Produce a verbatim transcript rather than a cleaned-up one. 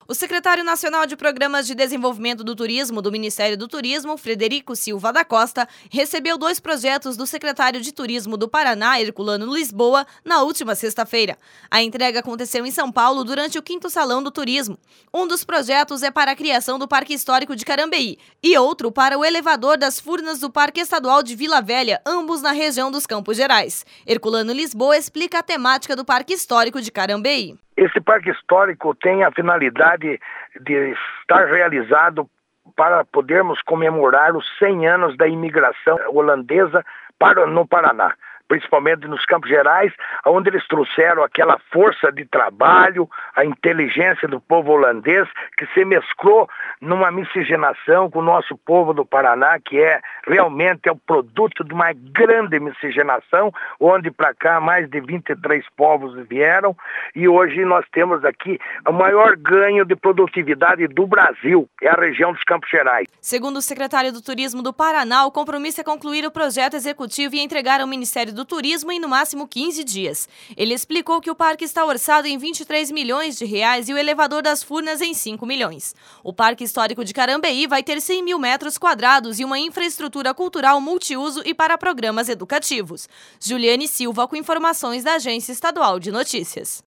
O secretário nacional de Programas de Desenvolvimento do Turismo do Ministério do Turismo, Frederico Silva da Costa, recebeu dois projetos do secretário de Turismo do Paraná, Herculano Lisboa, na última sexta-feira. A entrega aconteceu em São Paulo durante o quinto Salão do Turismo. Um dos projetos é para a criação do Parque Histórico de Carambeí e outro para o elevador das Furnas do Parque Estadual de Vila Velha, ambos na região dos Campos Gerais. Herculano Lisboa explica a temática do Parque Histórico de Carambeí. Esse parque histórico tem a finalidade de estar realizado para podermos comemorar os cem anos da imigração holandesa para, no Paraná, principalmente nos Campos Gerais, onde eles trouxeram aquela força de trabalho, a inteligência do povo holandês, que se mesclou numa miscigenação com o nosso povo do Paraná, que é realmente é o produto de uma grande miscigenação, onde para cá mais de vinte e três povos vieram, e hoje nós temos aqui o maior ganho de produtividade do Brasil, é a região dos Campos Gerais. Segundo o secretário do Turismo do Paraná, o compromisso é concluir o projeto executivo e entregar ao Ministério do Turismo em no máximo quinze dias. Ele explicou que o parque está orçado em vinte e três milhões de reais e o elevador das Furnas em cinco milhões. O Parque Histórico de Carambeí vai ter cem mil metros quadrados e uma infraestrutura cultural multiuso e para programas educativos. Juliane Silva com informações da Agência Estadual de Notícias.